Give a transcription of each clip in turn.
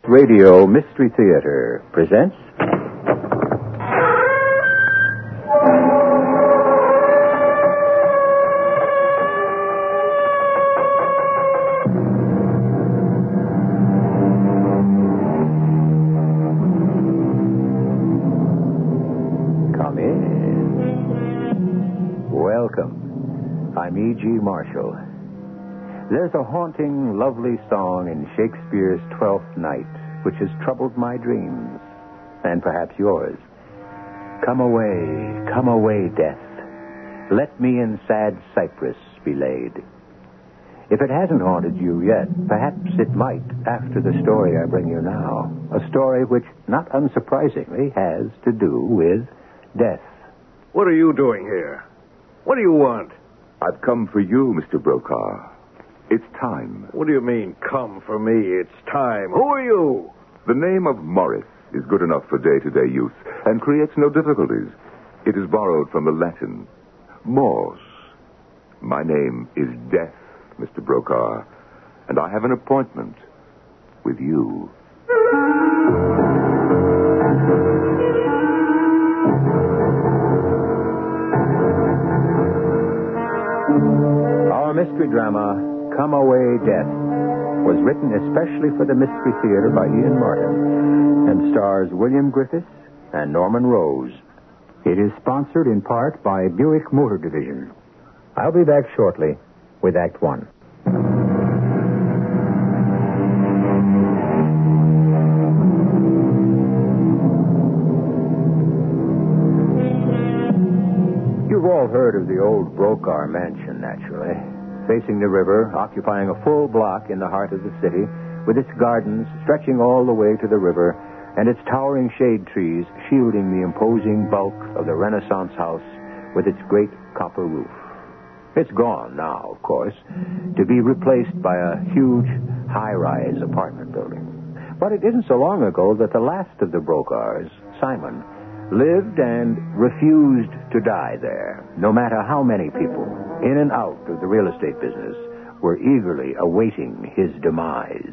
Radio Mystery Theater presents... Come in. Welcome. I'm E.G. Marshall. There's a haunting, lovely song in Shakespeare's Twelfth Night which has troubled my dreams, and perhaps yours. Come away, death. Let me in sad cypress be laid. If it hasn't haunted you yet, perhaps it might after the story I bring you now. A story which, not unsurprisingly, has to do with death. What are you doing here? What do you want? I've come for you, Mr. Brokaw. It's time. What do you mean, come for me? It's time. Who are you? The name of Morris is good enough for day-to-day use and creates no difficulties. It is borrowed from the Latin, mors. My name is Death, Mr. Brokaw, and I have an appointment with you. Our mystery drama, Come Away, Death, was written especially for the Mystery Theater by Ian Martin and stars William Griffiths and Norman Rose. It is sponsored in part by Buick Motor Division. I'll be back shortly with Act One. You've all heard of the old Brokaw Mansion, naturally. Facing the river, occupying a full block in the heart of the city, with its gardens stretching all the way to the river, and its towering shade trees shielding the imposing bulk of the Renaissance house with its great copper roof. It's gone now, of course, to be replaced by a huge, high-rise apartment building. But it isn't so long ago that the last of the Brokaws, Simon, lived and refused to die there, no matter how many people, in and out of the real estate business, were eagerly awaiting his demise.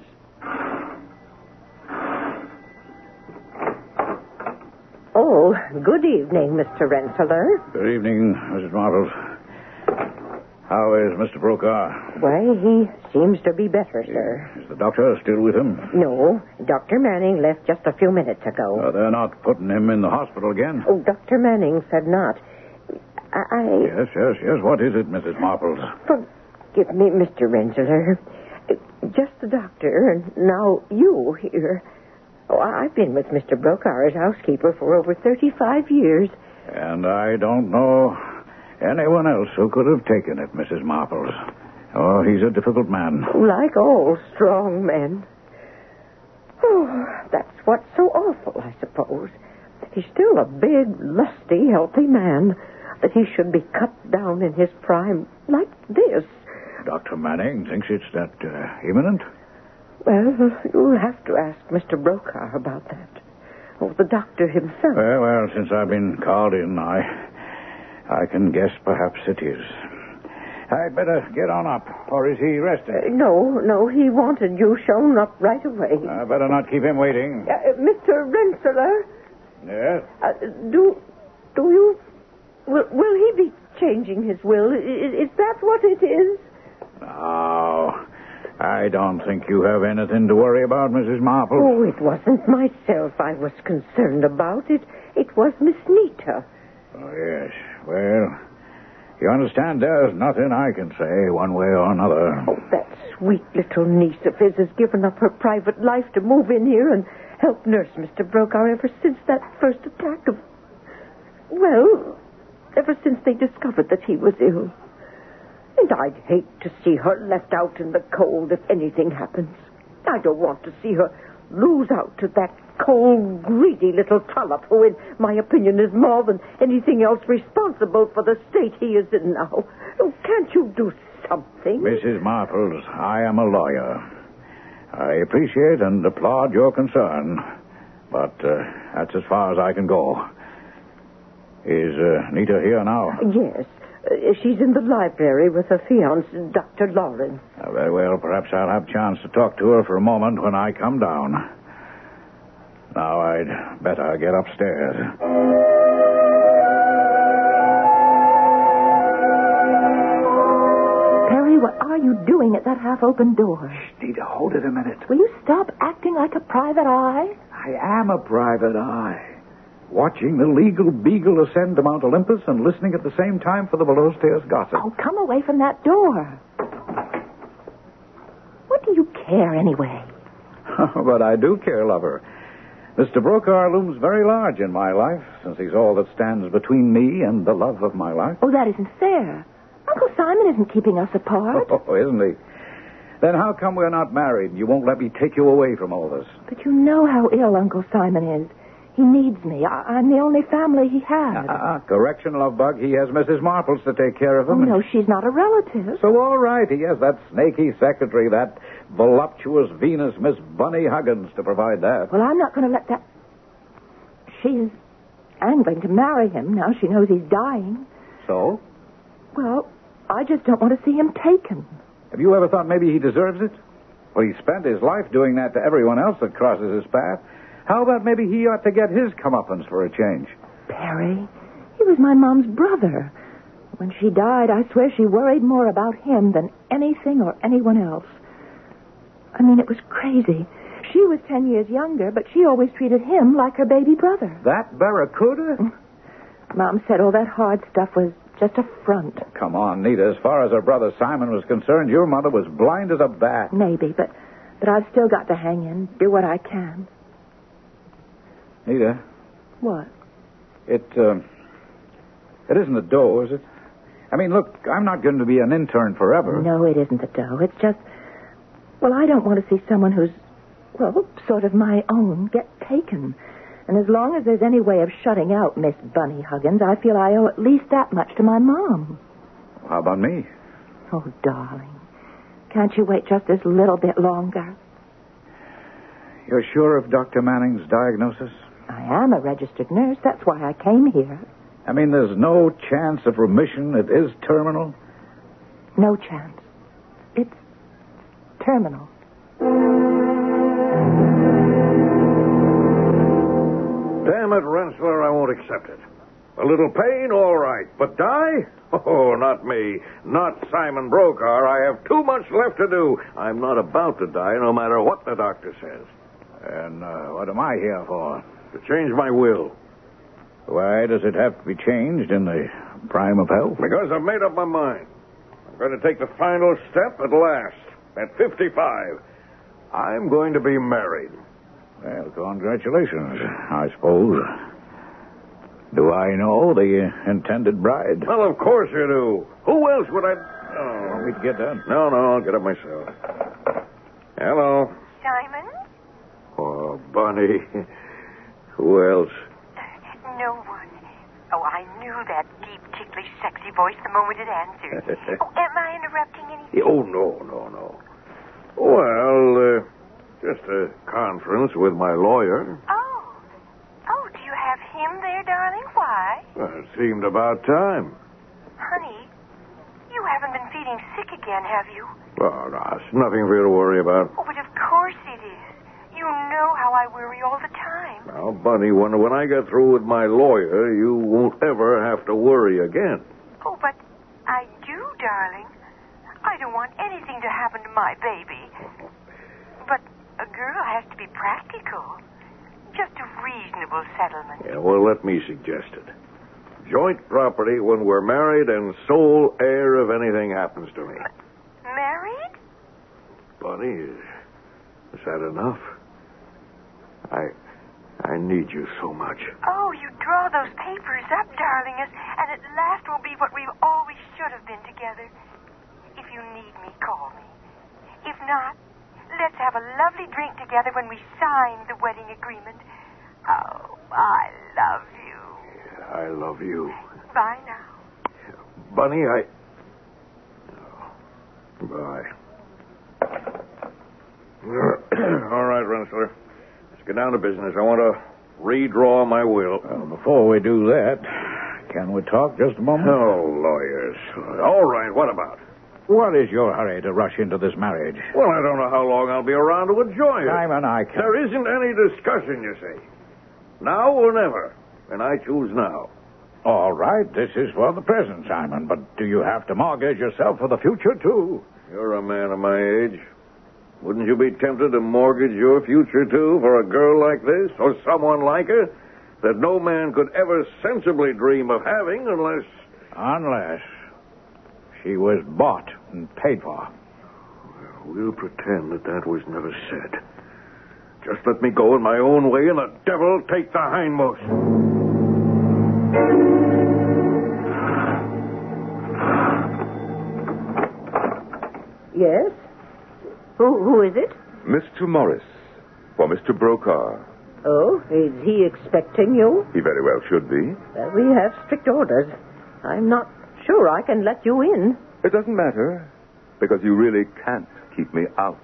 Oh, good evening, Mr. Rensselaer. Good evening, Mrs. Marbles. How is Mr. Brokaw? Why, he seems to be better, sir. Is the doctor still with him? No, Dr. Manning left just a few minutes ago. They're not putting him in the hospital again? Oh, Dr. Manning said not. Yes. What is it, Mrs. Marbles? Forgive me, Mr. Rensselaer. Just the doctor, and now you here. Oh, I've been with Mr. Brokaw as housekeeper for over 35 years. And I don't know anyone else who could have taken it, Mrs. Marbles. Oh, he's a difficult man. Like all strong men. Oh, that's what's so awful, I suppose. He's still a big, lusty, healthy man. That he should be cut down in his prime like this. Dr. Manning thinks it's that imminent? Well, you'll have to ask Mr. Brokaw about that. Or the doctor himself. Well, since I've been called in, I can guess perhaps it is. I'd better get on up, or is he resting? No, he wanted you shown up right away. I better not keep him waiting. Mr. Rensselaer? Yes? Do you... Will he be changing his will? Is that what it is? No, I don't think you have anything to worry about, Mrs. Marple. Oh, it wasn't myself I was concerned about. It was Miss Nita. Oh, yes. Well, you understand there's nothing I can say one way or another. Oh, that sweet little niece of his has given up her private life to move in here and help nurse Mr. Brokaw ever since that first attack of... Well, ever since they discovered that he was ill. And I'd hate to see her left out in the cold if anything happens. I don't want to see her lose out to that cold, greedy little trollop who, in my opinion, is more than anything else responsible for the state he is in now. Oh, can't you do something? Mrs. Marples, I am a lawyer. I appreciate and applaud your concern, but that's as far as I can go. Is Nita here now? Yes. She's in the library with her fiancé, Dr. Lawrence. Very well. Perhaps I'll have a chance to talk to her for a moment when I come down. Now I'd better get upstairs. Perry, what are you doing at that half-open door? Nita, hold it a minute. Will you stop acting like a private eye? I am a private eye. Watching the legal beagle ascend to Mount Olympus and listening at the same time for the below-stairs gossip. Oh, come away from that door. What do you care, anyway? But I do care, lover. Mr. Brokaw looms very large in my life, since he's all that stands between me and the love of my life. Oh, that isn't fair. Uncle Simon isn't keeping us apart. Oh, isn't he? Then how come we're not married and you won't let me take you away from all this? But you know how ill Uncle Simon is. He needs me. I'm the only family he has. Correction, love bug. He has Mrs. Marples to take care of him. Oh, no, she's not a relative. So, all right, he has that snaky secretary, that voluptuous Venus, Miss Bunny Huggins, to provide that. Well, I'm not going to let that... She's angling to marry him now she knows he's dying. So? Well, I just don't want to see him taken. Have you ever thought maybe he deserves it? Well, he spent his life doing that to everyone else that crosses his path. How about maybe he ought to get his comeuppance for a change? Perry, he was my mom's brother. When she died, I swear she worried more about him than anything or anyone else. I mean, it was crazy. She was 10 years younger, but she always treated him like her baby brother. That barracuda? Mom said all that hard stuff was just a front. Come on, Nita. As far as her brother Simon was concerned, your mother was blind as a bat. Maybe, but I've still got to hang in, do what I can. Nita. What? It isn't the dough, is it? I mean, look, I'm not going to be an intern forever. No, it isn't the dough. It's just, well, I don't want to see someone who's, well, sort of my own get taken. And as long as there's any way of shutting out Miss Bunny Huggins, I feel I owe at least that much to my mom. How about me? Oh, darling. Can't you wait just this little bit longer? You're sure of Dr. Manning's diagnosis? I am a registered nurse. That's why I came here. I mean, there's no chance of remission? It is terminal? No chance. It's terminal. Damn it, Rensselaer, I won't accept it. A little pain, all right. But die? Oh, not me. Not Simon Brokaw. I have too much left to do. I'm not about to die, no matter what the doctor says. And what am I here for? To change my will. Why does it have to be changed in the prime of health? Because I've made up my mind. I'm going to take the final step at last. At 55. I'm going to be married. Well, congratulations, I suppose. Do I know the intended bride? Well, of course you do. Who else would I... Oh. Want me to get that? No, I'll get it myself. Hello. Simon? Oh, Bunny. Who else? No one. Oh, I knew that deep, ticklish, sexy voice the moment it answered. Oh, am I interrupting anything? Oh, no. Well, just a conference with my lawyer. Oh, do you have him there, darling? Why? Well, it seemed about time. Honey, you haven't been feeling sick again, have you? Oh, no, it's nothing for you to worry about. Oh, but of course it is. You know how I worry all the time. Now, Bunny, when I get through with my lawyer, you won't ever have to worry again. Oh, but I do, darling. I don't want anything to happen to my baby. But a girl has to be practical. Just a reasonable settlement. Yeah, well, let me suggest it. Joint property when we're married and sole heir if anything happens to me. Married? Bunny, is that enough? I need you so much. Oh, you draw those papers up, darling, and at last we'll be what we always should have been together. If you need me, call me. If not, let's have a lovely drink together when we sign the wedding agreement. Oh, I love you. Yeah, I love you. Bye now. Bunny, Bye. All right, Rensselaer. Let's get down to business. I want to redraw my will. Well, before we do that, can we talk just a moment? Oh, lawyers. All right, what about? What is your hurry to rush into this marriage? Well, I don't know how long I'll be around to enjoy it. Simon, I can't. There isn't any discussion, you see. Now or never. And I choose now. All right, this is for the present, Simon, but do you have to mortgage yourself for the future, too? You're a man of my age. Wouldn't you be tempted to mortgage your future, too, for a girl like this, or someone like her, that no man could ever sensibly dream of having unless... Unless she was bought and paid for. We'll pretend that was never said. Just let me go in my own way, and the devil take the hindmost. Yes? Who is it? Mr. Morris, for Mr. Brokaw. Oh, is he expecting you? He very well should be. Well, we have strict orders. I'm not sure I can let you in. It doesn't matter, because you really can't keep me out.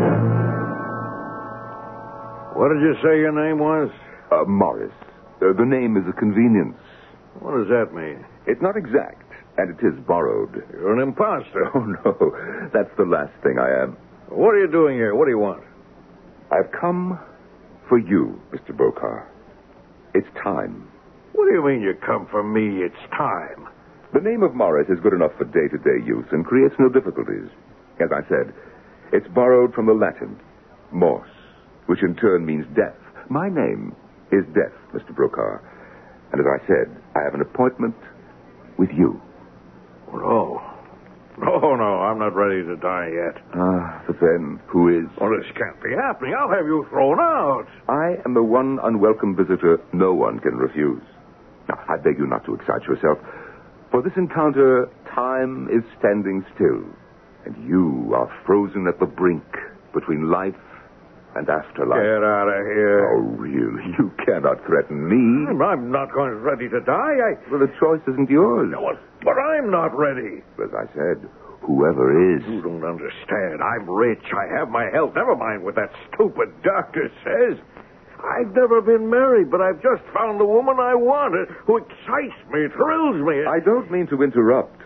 What did you say your name was? Morris. The name is a convenience. What does that mean? It's not exact, and it is borrowed. You're an imposter. Oh, no. That's the last thing I am. What are you doing here? What do you want? I've come for you, Mr. Brokaw. It's time. What do you mean you come for me? It's time. The name of Morris is good enough for day-to-day use and creates no difficulties. As I said, it's borrowed from the Latin, mors, which in turn means death. My name is Death, Mr. Brokaw. And as I said, I have an appointment with you. No. No, I'm not ready to die yet. But then, who is? Oh, this can't be happening. I'll have you thrown out. I am the one unwelcome visitor no one can refuse. Now, I beg you not to excite yourself. For this encounter, time is standing still, and you are frozen at the brink between life and afterlife. Get out of here. Oh, really? You cannot threaten me. I'm not going to ready to die. Well, the choice isn't yours. No, but I'm not ready. As I said, whoever is. You don't understand. I'm rich. I have my health. Never mind what that stupid doctor says. I've never been married, but I've just found the woman I wanted who excites me, thrills me. I don't mean to interrupt.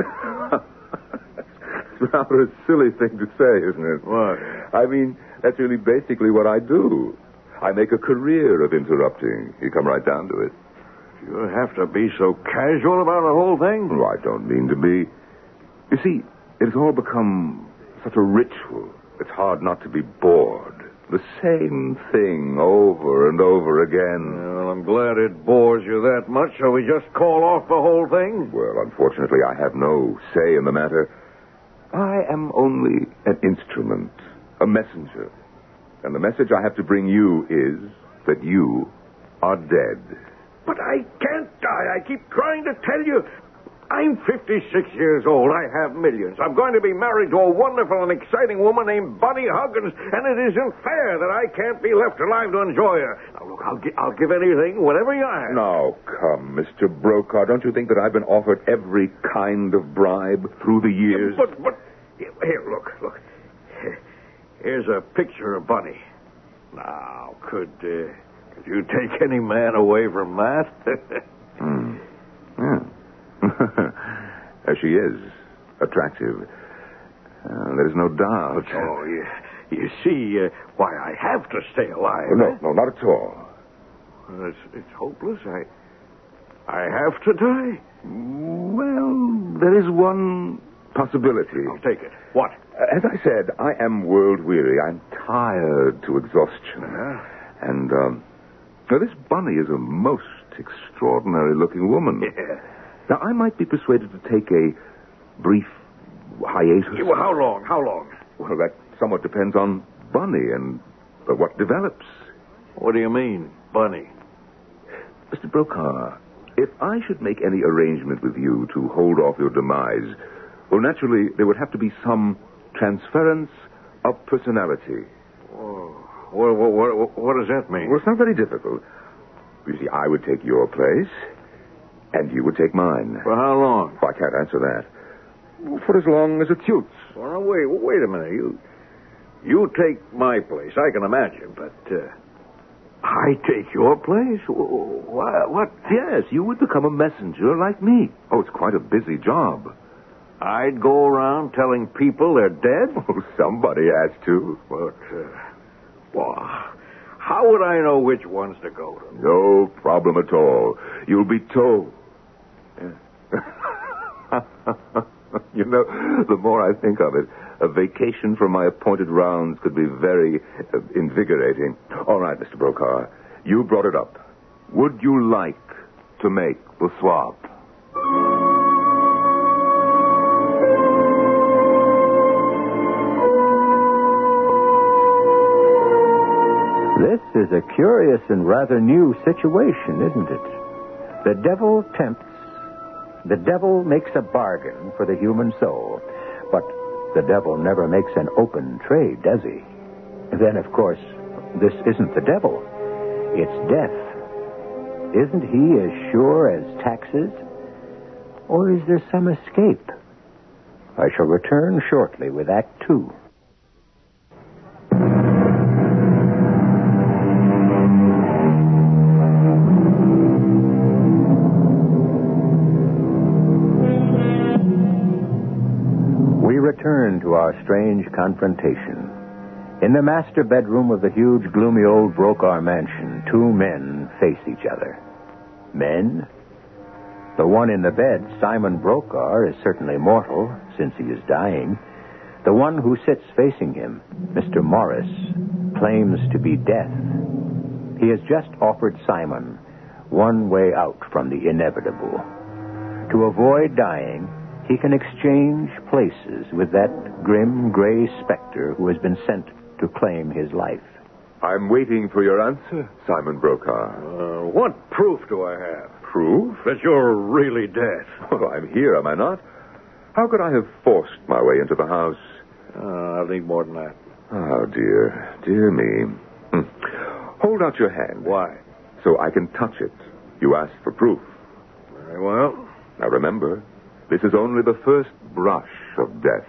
It's rather a silly thing to say, isn't it? What? I mean, that's really basically what I do. I make a career of interrupting. You come right down to it. You have to be so casual about the whole thing? Oh, I don't mean to be. You see, it has all become such a ritual. It's hard not to be bored. The same thing over and over again. Well, I'm glad it bores you that much. Shall we just call off the whole thing? Well, unfortunately, I have no say in the matter. I am only an instrument, a messenger. And the message I have to bring you is that you are dead. But I can't die. I keep trying to tell you. I'm 56 years old. I have millions. I'm going to be married to a wonderful and exciting woman named Bunny Huggins, and it isn't fair that I can't be left alive to enjoy her. Now, look, I'll give anything, whatever you ask. Now, come, Mr. Brokaw. Don't you think that I've been offered every kind of bribe through the years? But, here, look. Here's a picture of Bunny. Now, could you take any man away from that? Yeah. She is attractive. There's no doubt. Oh, you see why I have to stay alive. No, not at all. Well, it's hopeless. I have to die. Well, there is one possibility. I'll take it. What? As I said, I am world-weary. I'm tired to exhaustion. And, now, this Bunny is a most extraordinary-looking woman. Yeah. Now, I might be persuaded to take a brief hiatus. Well, how long? Well, that somewhat depends on Bunny and what develops. What do you mean, Bunny? Mr. Brokaw, if I should make any arrangement with you to hold off your demise, well, naturally, there would have to be some transference of personality. Oh, what does that mean? Well, it's not very difficult. You see, I would take your place, and you would take mine. For how long? Oh, I can't answer that. For as long as it suits. Well, wait a minute. You take my place, I can imagine, but I take your place? What? Yes, you would become a messenger like me. Oh, it's quite a busy job. I'd go around telling people they're dead? Oh, somebody has to. But, well, how would I know which ones to go to? No problem at all. You'll be told. You know, the more I think of it, a vacation from my appointed rounds could be very invigorating. All right, Mr. Brokaw, you brought it up. Would you like to make the swap? This is a curious and rather new situation, isn't it? The devil tempts. The devil makes a bargain for the human soul. But the devil never makes an open trade, does he? Then, of course, this isn't the devil. It's death. Isn't he as sure as taxes? Or is there some escape? I shall return shortly with Act 2. Return to our strange confrontation. In the master bedroom of the huge, gloomy old Brokaw mansion, two men face each other. Men? The one in the bed, Simon Brokaw, is certainly mortal, since he is dying. The one who sits facing him, Mr. Morris, claims to be death. He has just offered Simon one way out from the inevitable. To avoid dying, he can exchange places with that grim, gray specter who has been sent to claim his life. I'm waiting for your answer, Simon Brokaw. What proof do I have? Proof? That you're really dead. Well, I'm here, am I not? How could I have forced my way into the house? I'll need more than that. Oh, dear. Dear me. Hold out your hand. Why? So I can touch it. You asked for proof. Very well. Now remember, this is only the first brush of death.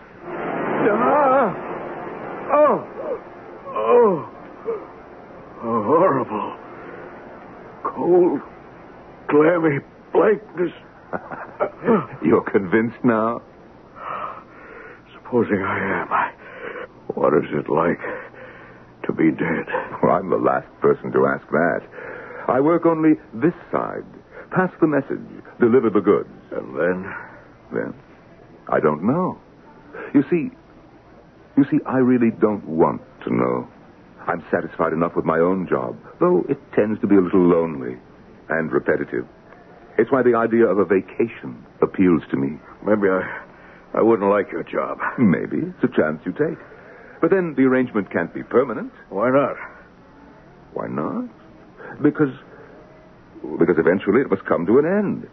Horrible. Cold, clammy blankness. You're convinced now? Supposing I am, what is it like to be dead? Well, I'm the last person to ask that. I work only this side. Pass the message. Deliver the goods. And then? Then? I don't know. You see, I really don't want to know. I'm satisfied enough with my own job, though it tends to be a little lonely and repetitive. It's why the idea of a vacation appeals to me. Maybe I wouldn't like your job. Maybe. It's a chance you take. But then the arrangement can't be permanent. Why not? Why not? Because eventually it must come to an end.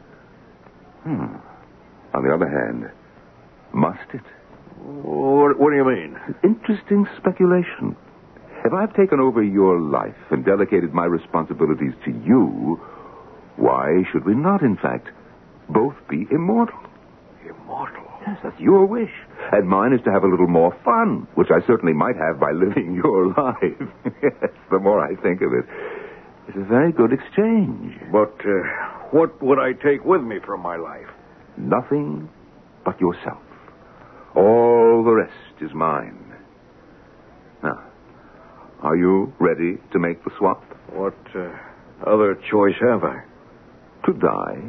On the other hand, must it? What do you mean? Interesting speculation. If I've taken over your life and delegated my responsibilities to you, why should we not, in fact, both be immortal? Immortal? Yes, that's your wish. And mine is to have a little more fun, which I certainly might have by living your life. Yes, the more I think of it. It's a very good exchange. But what would I take with me from my life? Nothing but yourself. All the rest is mine. Now, are you ready to make the swap? What other choice have I? To die.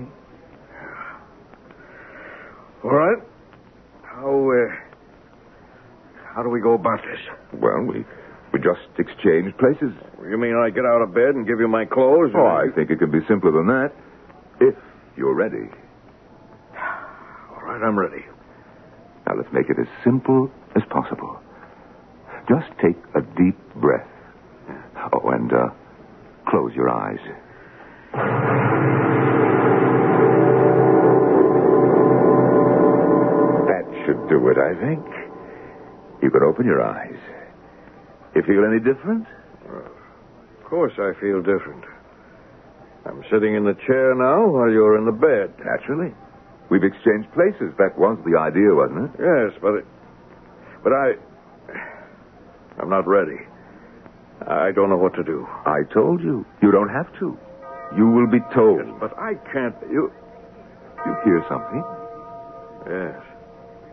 All right. How do we go about this? Well, we just exchange places. You mean I get out of bed and give you my clothes? Oh, I think it could be simpler than that. If you're ready. All right, I'm ready. Now, let's make it as simple as possible. Just take a deep breath. Oh, and close your eyes. That should do it, I think. You can open your eyes. You feel any different? Of course I feel different. I'm sitting in the chair now while you're in the bed. Naturally. We've exchanged places. That was the idea, wasn't it? Yes, but I'm not ready. I don't know what to do. I told you. You don't have to. You will be told. Yes, but I can't. You hear something? Yes.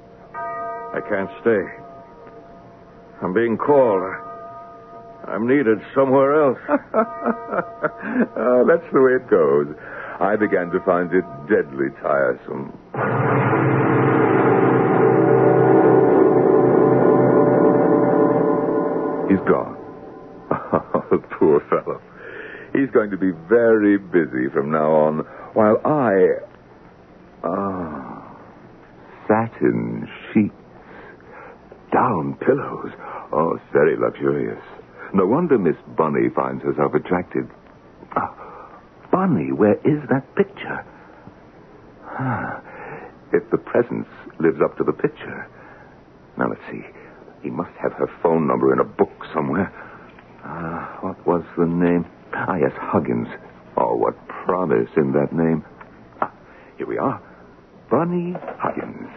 I can't stay. I'm being called. I'm needed somewhere else. Oh, that's the way it goes. I began to find it deadly tiresome. He's gone. Oh, poor fellow. He's going to be very busy from now on, while satin sheets, down pillows. Oh, it's very luxurious. No wonder Miss Bunny finds herself attracted. Bunny, where is that picture? If the presence lives up to the picture. Now, let's see. He must have her phone number in a book somewhere. What was the name? Yes, Huggins. Oh, what promise in that name. Here we are. Bunny Huggins.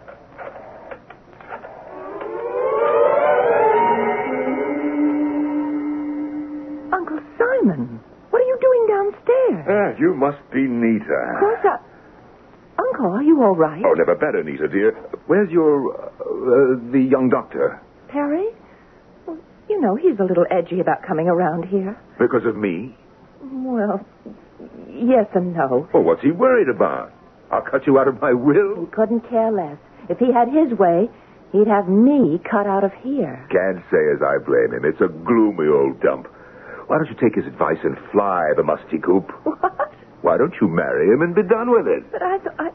Uncle Simon, what are you doing downstairs? You must be Nita. Of course, Uncle, are you all right? Oh, never better, Nita, dear. Where's the young doctor? Perry? Well, you know, he's a little edgy about coming around here. Because of me? Well, yes and no. Well, what's he worried about? I'll cut you out of my will? He couldn't care less. If he had his way, he'd have me cut out of here. Can't say as I blame him. It's a gloomy old dump. Why don't you take his advice and fly the musty coop? What? Why don't you marry him and be done with it? But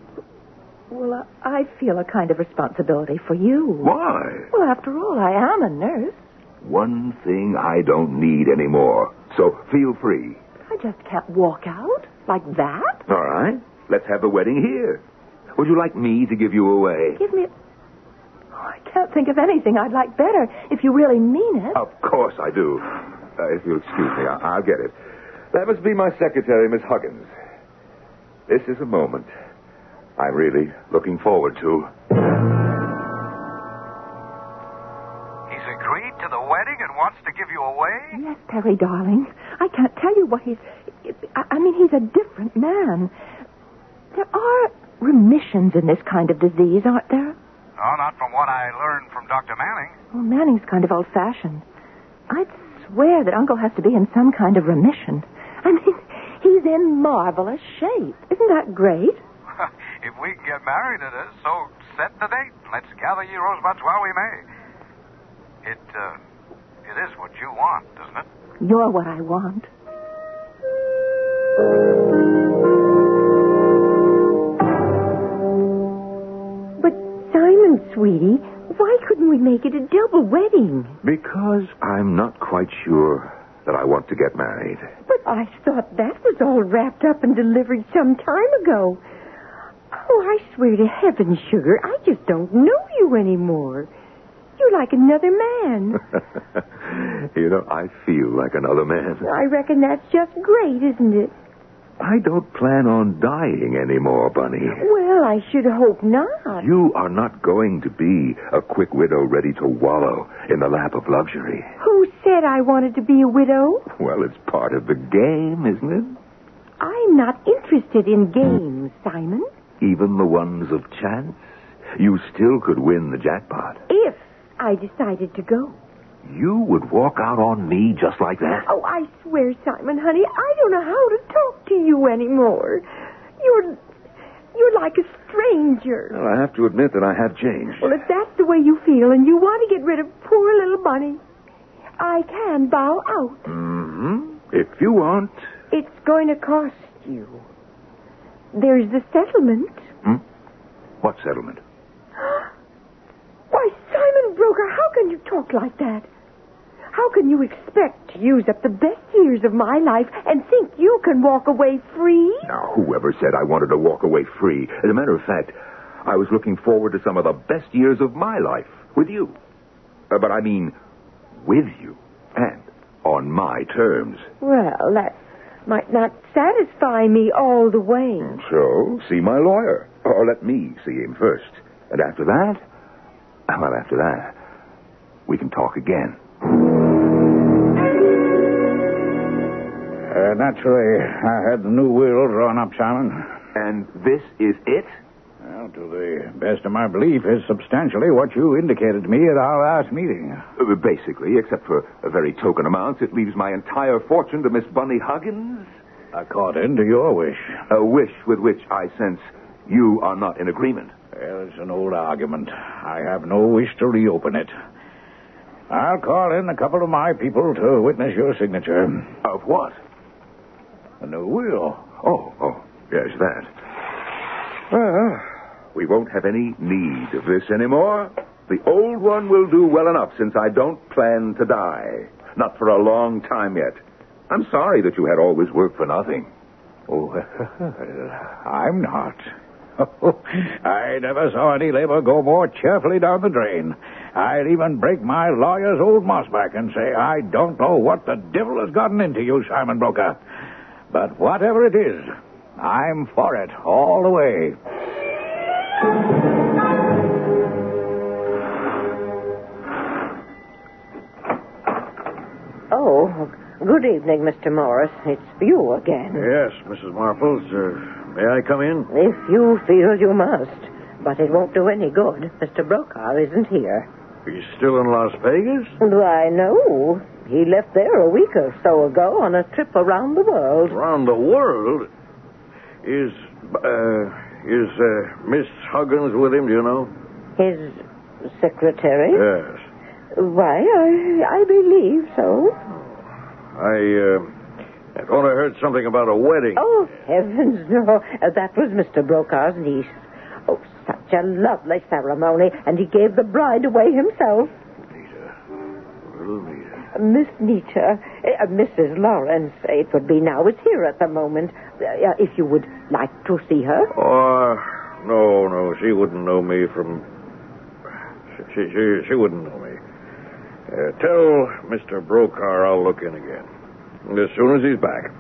I feel a kind of responsibility for you. Why? Well, after all, I am a nurse. One thing I don't need anymore. So feel free. I just can't walk out like that. All right. Let's have the wedding here. Would you like me to give you away? Give me I can't think of anything I'd like better if you really mean it. Of course I do. If you'll excuse me, I'll get it. That must be my secretary, Miss Huggins. This is a moment I'm really looking forward to. He's agreed to the wedding and wants to give you away? Yes, Perry, darling. I can't tell you what he's a different man. There are remissions in this kind of disease, aren't there? No, not from what I learned from Dr. Manning. Well, Manning's kind of old-fashioned. I'd swear that Uncle has to be in some kind of remission. I mean, he's in marvelous shape. Isn't that great? If we can get married, it is. So set the date. Let's gather ye rosebuds while we may. It is what you want, isn't it? You're what I want. But, Simon, sweetie, why couldn't we make it a double wedding? Because I'm not quite sure that I want to get married. But I thought that was all wrapped up and delivered some time ago. Oh, I swear to heaven, sugar, I just don't know you anymore. You're like another man. You know, I feel like another man. I reckon that's just great, isn't it? I don't plan on dying anymore, Bunny. Well, I should hope not. You are not going to be a quick widow ready to wallow in the lap of luxury. Who said I wanted to be a widow? Well, it's part of the game, isn't it? I'm not interested in games, Simon. Even the ones of chance? You still could win the jackpot. If I decided to go. You would walk out on me just like that? Oh, I swear, Simon, honey, I don't know how to talk to you anymore. You're like a stranger. Well, I have to admit that I have changed. Well, if that's the way you feel and you want to get rid of poor little Bunny, I can bow out. Mm-hmm. If you want. It's going to cost you. There's the settlement. What settlement? Why, Simon Broker, how can you talk like that? How can you expect to use up the best years of my life and think you can walk away free? Now, whoever said I wanted to walk away free? As a matter of fact, I was looking forward to some of the best years of my life with you. But I mean, with you. And on my terms. Well, that might not satisfy me all the way. So, see my lawyer. Or let me see him first. And after that, we can talk again. Naturally, I had the new will drawn up, Simon. And this is it? Well, to the best of my belief, is substantially what you indicated to me at our last meeting. Basically, except for a very token amounts, it leaves my entire fortune to Miss Bunny Huggins. According to your wish. A wish with which I sense you are not in agreement. Well, it's an old argument. I have no wish to reopen it. I'll call in a couple of my people to witness your signature. Of what? A new will. Oh, yes, that. Well, we won't have any need of this anymore. The old one will do well enough since I don't plan to die. Not for a long time yet. I'm sorry that you had all this work for nothing. Oh, I'm not. I never saw any labor go more cheerfully down the drain. I'd even break my lawyer's old mossback and say, I don't know what the devil has gotten into you, Simon Brokaw. But whatever it is, I'm for it all the way. Oh, good evening, Mr. Morris. It's you again. Yes, Mrs. Marples. May I come in? If you feel you must. But it won't do any good. Mr. Brokaw isn't here. He's still in Las Vegas? Why, no. He left there a week or so ago on a trip around the world. Around the world? Is Miss Huggins with him, do you know? His secretary? Yes. Why, I believe so. I thought I heard something about a wedding. Oh, heavens, no. That was Mr. Brokaw's niece. Oh, such a lovely ceremony, and he gave the bride away himself. Little Nita. Miss Nita, Mrs. Lawrence, it would be now, is here at the moment. If you would like to see her. Oh, no, she wouldn't know me from... She wouldn't know me. Tell Mr. Brokaw I'll look in again. As soon as he's back.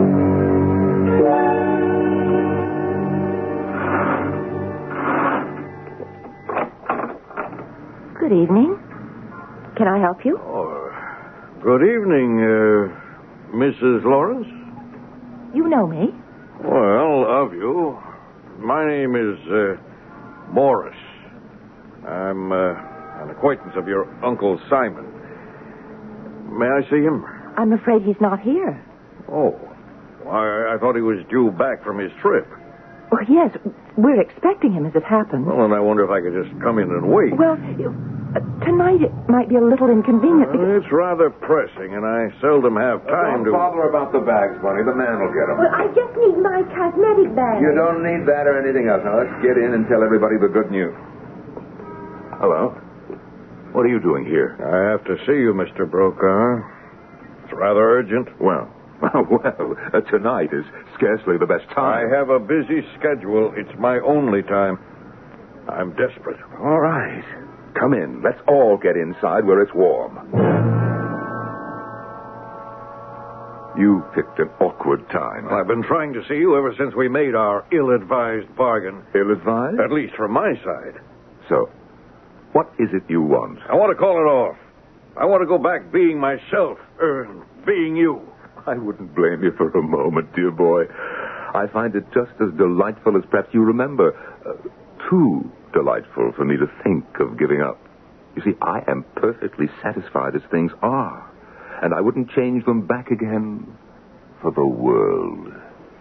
Good evening. Can I help you? Oh, good evening, Mrs. Lawrence. You know me. Well, of you. My name is Morris. I'm an acquaintance of your Uncle Simon. May I see him? I'm afraid he's not here. Oh. I thought he was due back from his trip. Oh, yes, we're expecting him as it happens. Well, then I wonder if I could just come in and wait. Well, tonight it might be a little inconvenient. It's rather pressing, and I seldom have time to... Don't bother about the bags, Bunny. The man will get them. Well, I just need my cosmetic bag. You don't need that or anything else. Now, let's get in and tell everybody the good news. Hello. What are you doing here? I have to see you, Mr. Brokaw. It's rather urgent. Well, tonight is scarcely the best time. I have a busy schedule. It's my only time. I'm desperate. All right. Come in. Let's all get inside where it's warm. You picked an awkward time. I've been trying to see you ever since we made our ill-advised bargain. Ill-advised? At least from my side. So, what is it you want? I want to call it off. I want to go back being myself, being you. I wouldn't blame you for a moment, dear boy. I find it just as delightful as perhaps you remember. Too delightful for me to think of giving up. You see, I am perfectly satisfied as things are, and I wouldn't change them back again for the world.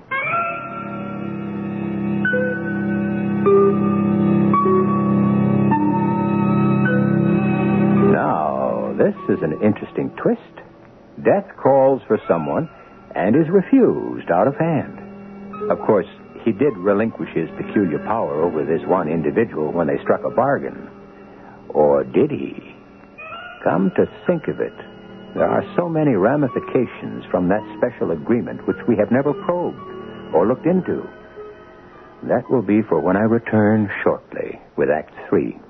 Now, this is an interesting twist. Death calls for someone and is refused out of hand. Of course, he did relinquish his peculiar power over this one individual when they struck a bargain. Or did he? Come to think of it, there are so many ramifications from that special agreement which we have never probed or looked into. That will be for when I return shortly with Act 3.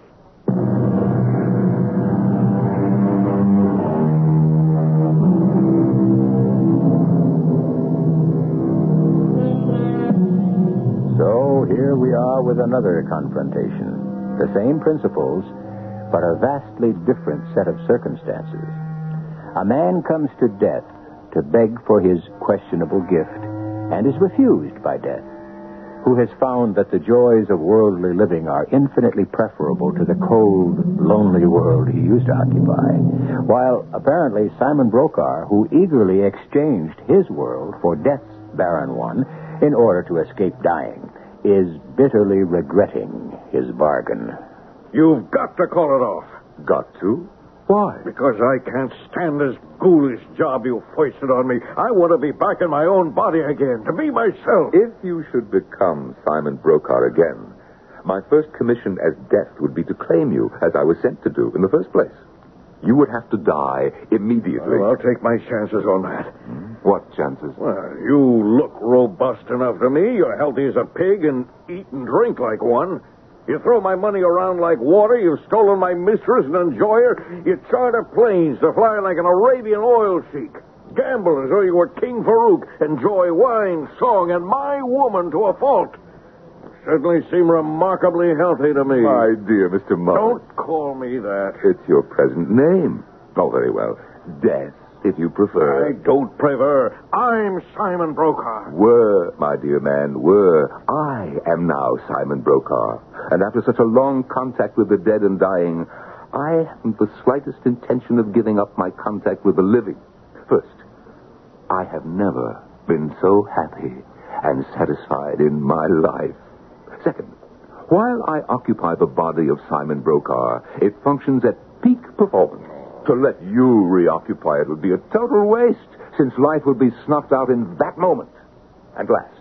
So here we are with another confrontation. The same principles, but a vastly different set of circumstances. A man comes to death to beg for his questionable gift and is refused by death, who has found that the joys of worldly living are infinitely preferable to the cold, lonely world he used to occupy, while apparently Simon Brokaw, who eagerly exchanged his world for death's barren one in order to escape dying, is bitterly regretting his bargain. You've got to call it off. Got to? Why? Because I can't stand this ghoulish job you foisted on me. I want to be back in my own body again, to be myself. If you should become Simon Brokaw again, my first commission as Death would be to claim you, as I was sent to do in the first place. You would have to die immediately. Well, I'll take my chances on that. What chances? Well, you look robust enough to me. You're healthy as a pig and eat and drink like one. You throw my money around like water. You've stolen my mistress and enjoy her. You charter planes to fly like an Arabian oil sheik. Gamble as though you were King Farouk. Enjoy wine, song, and my woman to a fault. You certainly seem remarkably healthy to me. My dear Mr. Morris. Don't call me that. It's your present name. Oh, very well. Death, if you prefer. I don't prefer. I'm Simon Brokaw. Were, my dear man, were. I am now Simon Brokaw. And after such a long contact with the dead and dying, I haven't the slightest intention of giving up my contact with the living. First, I have never been so happy and satisfied in my life. Second, while I occupy the body of Simon Brokaw, it functions at peak performance. To let you reoccupy it would be a total waste, since life would be snuffed out in that moment. And last,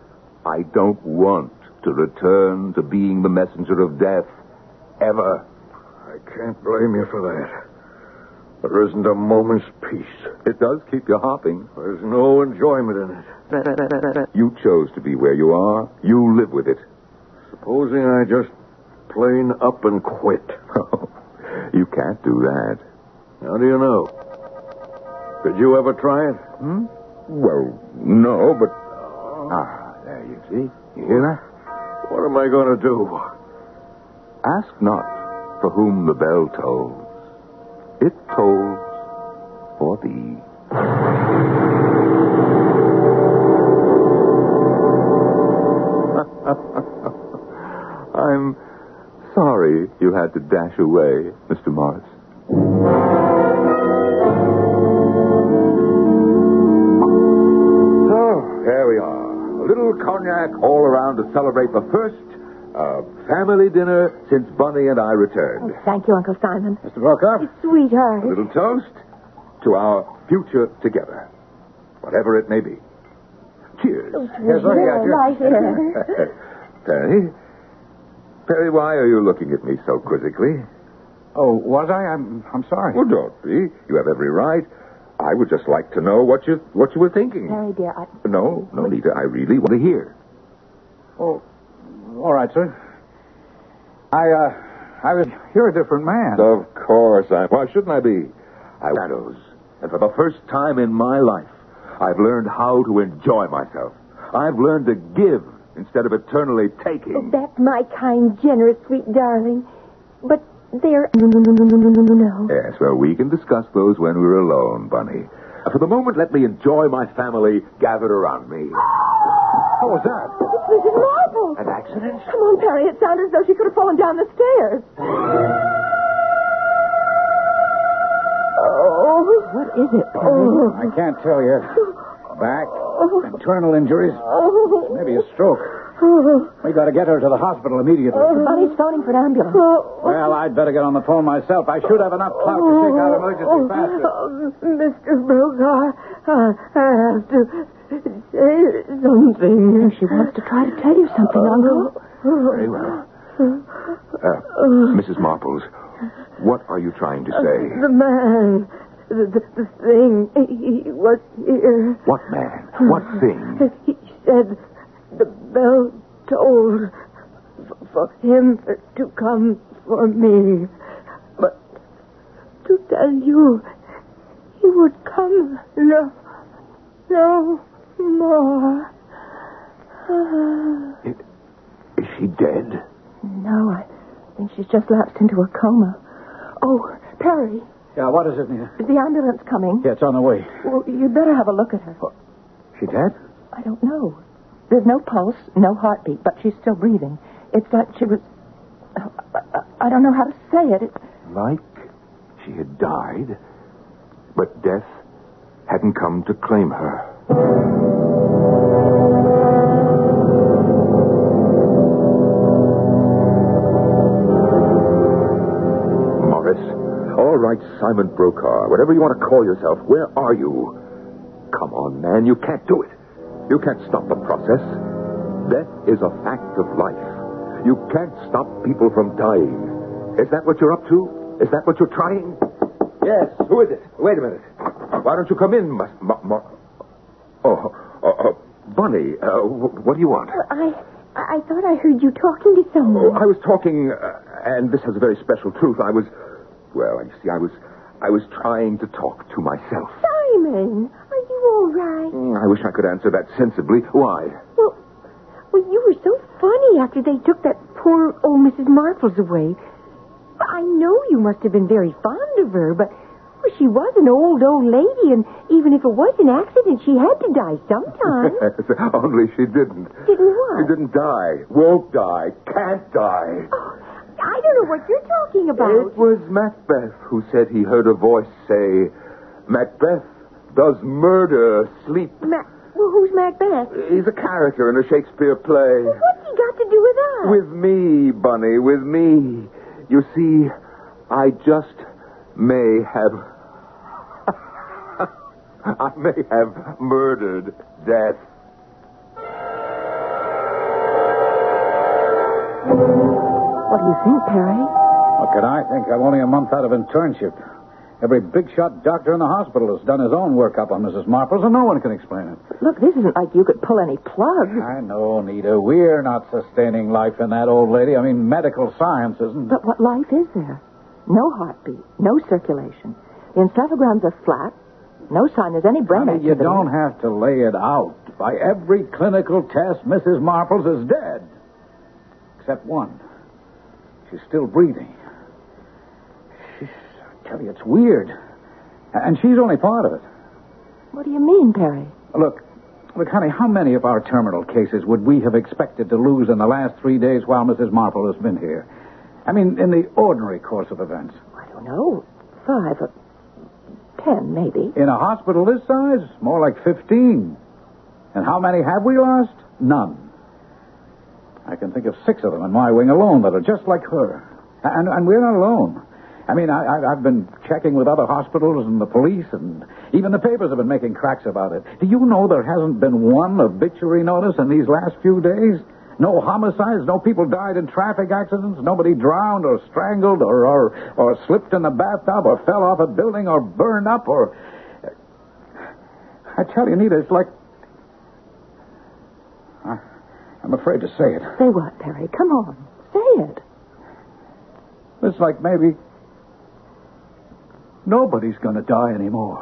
I don't want to return to being the messenger of death, ever. I can't blame you for that. There isn't a moment's peace. It does keep you hopping. There's no enjoyment in it. You chose to be where you are. You live with it. Supposing I just plain up and quit. You can't do that. How do you know? Did you ever try it? Well, no, but... there you see. You hear that? What am I going to do? Ask not for whom the bell tolls. It tolls for thee. I'm sorry you had to dash away, Mr. Morris. So, there we are. A little cognac all around to celebrate the first family dinner since Bunny and I returned. Oh, thank you, Uncle Simon. Mr. Brokaw, Sweetheart. a little toast to our future together, whatever it may be. Cheers. Here's looking at you. Right here. Perry, why are you looking at me so quizzically? Oh, was I? I'm sorry. Well, don't be. You have every right. I would just like to know what you were thinking. Harry, dear, No, Nita, I really want to hear. Oh, all right, sir. You're a different man. Of course. Why shouldn't I be? Shadows. And for the first time in my life, I've learned how to enjoy myself. I've learned to give instead of eternally taking. Oh, that's my kind, generous, sweet darling. But there... No. Yes, well, we can discuss those when we're alone, Bunny. For the moment, let me enjoy my family gathered around me. What was that? It's Mrs. Marple. An accident? Come on, Perry. It sounded as though she could have fallen down the stairs. Oh. What is it, Perry? Oh. I can't tell yet. Back, internal injuries, maybe a stroke. We got to get her to the hospital immediately. Bunny's phoning for an ambulance. Well, I'd better get on the phone myself. I should have enough clout to shake out emergency faster. Mr. Brokaw, I have to say something. She wants to try to tell you something, Uncle. Very well. Mrs. Marples, what are you trying to say? The man, the thing, he was here. What man? What thing? He said the bell tolled for him to come for me. But to tell you, he would come no more. Is she dead? No, I think she's just lapsed into a coma. Oh, Perry. Yeah, what is it, Nina? Is the ambulance coming? Yeah, it's on the way. Well, you'd better have a look at her. She dead? I don't know. There's no pulse, no heartbeat, but she's still breathing. It's like she was... I don't know how to say it. Like she had died, but death hadn't come to claim her. All right, Simon Brokaw, whatever you want to call yourself, where are you? Come on, man, you can't do it. You can't stop the process. Death is a fact of life. You can't stop people from dying. Is that what you're up to? Is that what you're trying? Yes, who is it? Wait a minute. Why don't you come in, Bunny, what do you want? I thought I heard you talking to someone. I was talking, and this has a very special truth. Well, you see, I was trying to talk to myself. Simon, are you all right? I wish I could answer that sensibly. Why? Well, you were so funny after they took that poor old Mrs. Marples away. I know you must have been very fond of her, but she was an old lady, and even if it was an accident, she had to die sometime. Only she didn't. Didn't what? She didn't die. Won't die. Can't die. Oh, I don't know what you're talking about. It was Macbeth who said he heard a voice say, Macbeth does murder sleep. Well, who's Macbeth? He's a character in a Shakespeare play. Well, what's he got to do with us? With me, Bunny, with me. You see, I just may have... I may have murdered Death. What do you think, Perry? What can I think? I'm only a month out of internship. Every big-shot doctor in the hospital has done his own workup on Mrs. Marples, and no one can explain it. Look, this isn't like you could pull any plugs. I know, Nita. We're not sustaining life in that old lady. I mean, medical science isn't. But what life is there? No heartbeat, no circulation. The encephalograms are flat. No sign there's any brain activity. You don't have to lay it out. By every clinical test, Mrs. Marples is dead. Except one. She's still breathing. I tell you, it's weird. And she's only part of it. What do you mean, Perry? Look, honey, how many of our terminal cases would we have expected to lose in the last 3 days while Mrs. Marple has been here? I mean, in the ordinary course of events. I don't know. 5 or 10, maybe. In a hospital this size, more like 15. And how many have we lost? None. I can think of 6 of them in my wing alone that are just like her. And we're not alone. I mean, I've been checking with other hospitals and the police, and even the papers have been making cracks about it. Do you know there hasn't been one obituary notice in these last few days? No homicides, no people died in traffic accidents, nobody drowned or strangled or slipped in the bathtub or fell off a building or burned up or... I tell you, Nita, it's like... I'm afraid to say it. Say what, Perry? Come on. Say it. It's like maybe nobody's going to die anymore.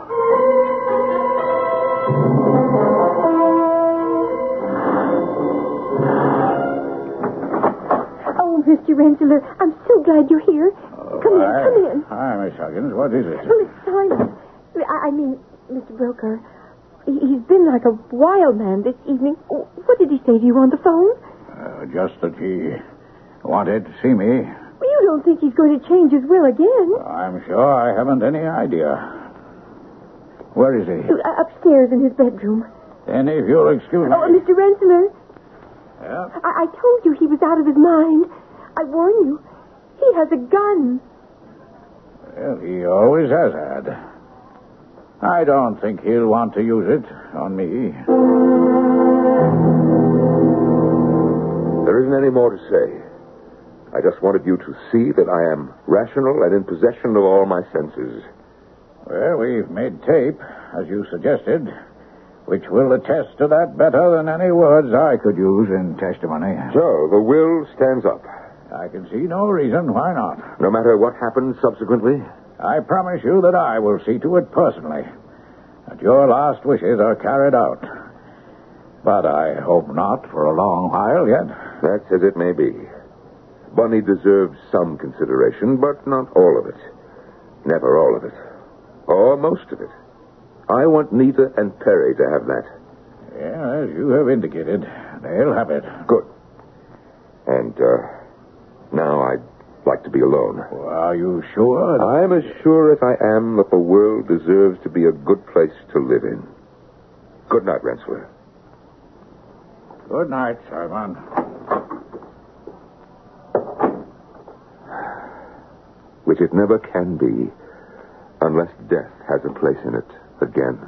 Oh, Mr. Rensselaer, I'm so glad you're here. Come in. Hi, Miss Huggins. What is it? Well, it's Simon. I mean, Mr. Brokaw. He's been like a wild man this evening. Oh, what did he say to you on the phone? Just that he wanted to see me. Well, you don't think he's going to change his will again? I'm sure I haven't any idea. Where is he? Upstairs in his bedroom. Then if you'll excuse me... Oh, Mr. Rensselaer. Yeah? I told you he was out of his mind. I warn you. He has a gun. Well, he always has had. I don't think he'll want to use it on me. There isn't any more to say. I just wanted you to see that I am rational and in possession of all my senses. Well, we've made tape, as you suggested, which will attest to that better than any words I could use in testimony. So, the will stands up. I can see no reason why not. No matter what happens subsequently? I promise you that I will see to it personally, that your last wishes are carried out. But I hope not for a long while yet. That's as it may be. Bunny deserves some consideration, but not all of it. Never all of it. Or most of it. I want Nita and Perry to have that. Yeah, as you have indicated, They'll have it. Good. And, now I'd like to be alone. Well, are you sure? I'm as sure as I am that the world deserves to be a good place to live in. Good night, Rensselaer. Good night, Simon. Which it never can be unless death has a place in it again.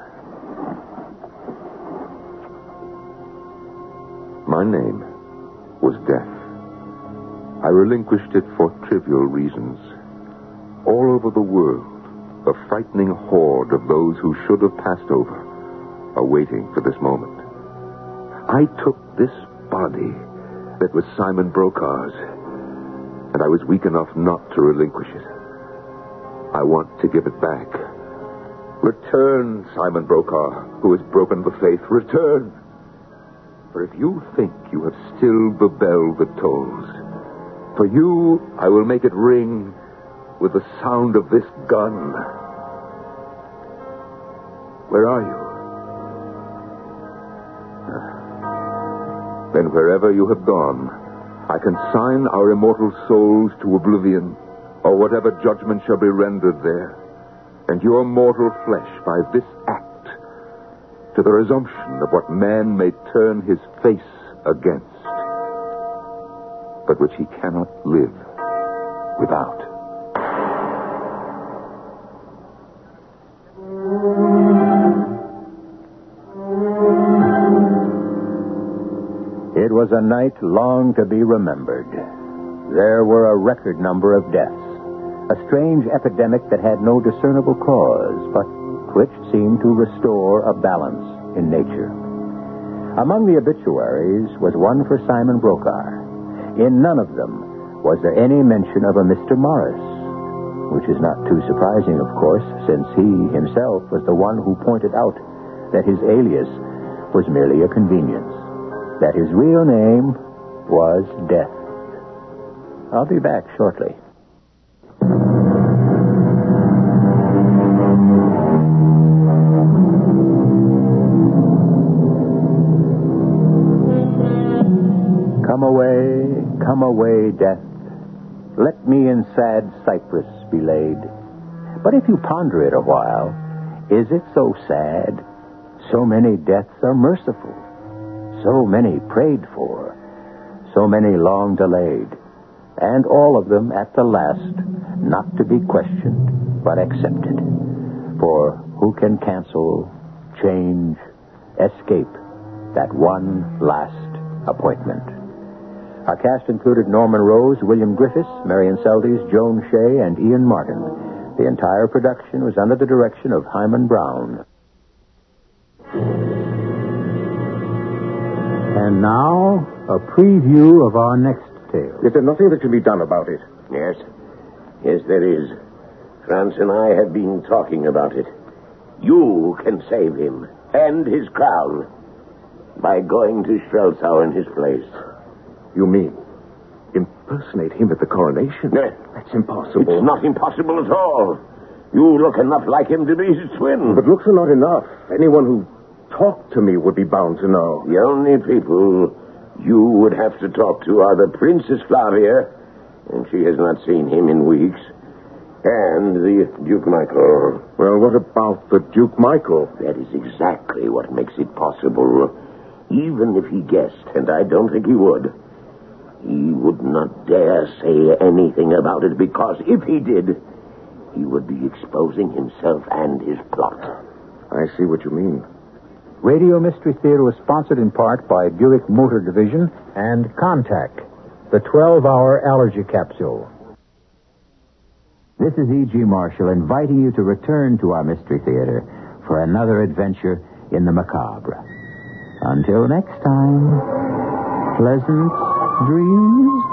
My name was Death. I relinquished it for trivial reasons. All over the world, a frightening horde of those who should have passed over are waiting for this moment. I took this body that was Simon Broka's, and I was weak enough not to relinquish it. I want to give it back. Return, Simon Brokaw, who has broken the faith. Return. For if you think you have stilled the bell that tolls, for you I will make it ring with the sound of this gun. Where are you? Then wherever you have gone, I consign our immortal souls to oblivion, or whatever judgment shall be rendered there, and your mortal flesh by this act to the resumption of what man may turn his face against, but which he cannot live without. It was a night long to be remembered. There were a record number of deaths. A strange epidemic that had no discernible cause, but which seemed to restore a balance in nature. Among the obituaries was one for Simon Brokaw. In none of them was there any mention of a Mr. Morris, which is not too surprising, of course, since he himself was the one who pointed out that his alias was merely a convenience, that his real name was Death. I'll be back shortly. Come away, Death. Let me in sad cypress be laid. But if you ponder it a while, is it so sad? So many deaths are merciful. So many prayed for. So many long delayed. And all of them at the last, not to be questioned, but accepted. For who can cancel, change, escape that one last appointment? Our cast included Norman Rose, William Griffiths, Marion Seldes, Joan Shea, and Ian Martin. The entire production was under the direction of Hyman Brown. And now, a preview of our next tale. Is there nothing that can be done about it? Yes. Yes, there is. Franz and I have been talking about it. You can save him and his crown by going to Streltsau in his place. You mean impersonate him at the coronation? That's impossible. It's not impossible at all. You look enough like him to be his twin. But looks are not enough. Anyone who talked to me would be bound to know. The only people you would have to talk to are the Princess Flavia, and she has not seen him in weeks, and the Duke Michael. Well, what about the Duke Michael? That is exactly what makes it possible. Even if he guessed, and I don't think he would, he would not dare say anything about it, because if he did, he would be exposing himself and his plot. I see what you mean. Radio Mystery Theater was sponsored in part by Buick Motor Division and Contact, the 12-hour allergy capsule. This is E.G. Marshall inviting you to return to our Mystery Theater for another adventure in the macabre. Until next time, pleasant dreams.